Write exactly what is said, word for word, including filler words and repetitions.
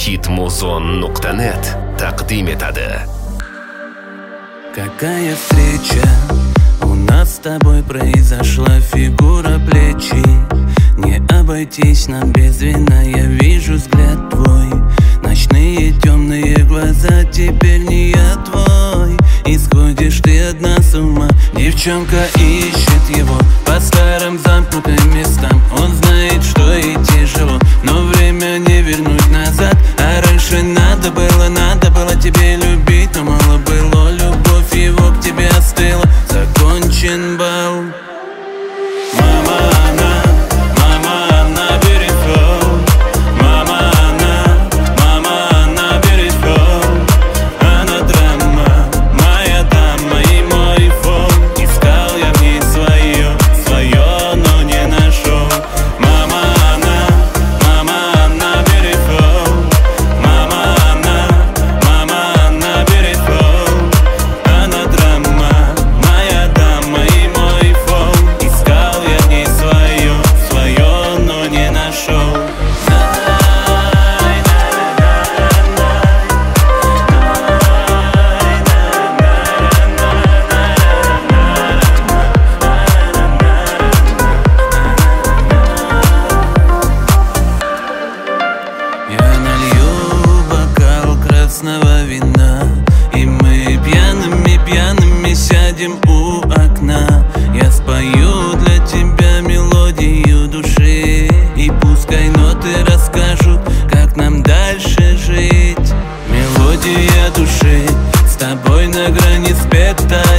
hitmuzon nuqta net taqdim etadi. Какая встреча у нас с тобой произошла, фигура плечи. Не обойтись нам без вина, я вижу взгляд твой. Ночные темные глаза, теперь не я твой. И сходишь ты одна с ума. Девчонка ищет его по старым замкнутым местам. Он знает, что и тяжело, но время не вернуть назад. А раньше надо было, надо было тебе любить, но мало было, любовь его к тебе остыла. Закончен бал. Мама, она, мама, она бережет. Мама, она, мама, она бережет. Она драма, моя дама и мой фон. Искал я в ней свое, свое, но не нашел. Мама, она, мама, она бережет. Мама, она, мама, она бережет. Она драма, моя дама и мой фон. Искал я в ней свое, свое, но не нашел. Я налью бокал красного вина, и мы пьяными, пьяными сядем у окна. Я спою для тебя мелодию души, и пускай ноты расскажут, как нам дальше жить. Мелодия души с тобой на грани спета.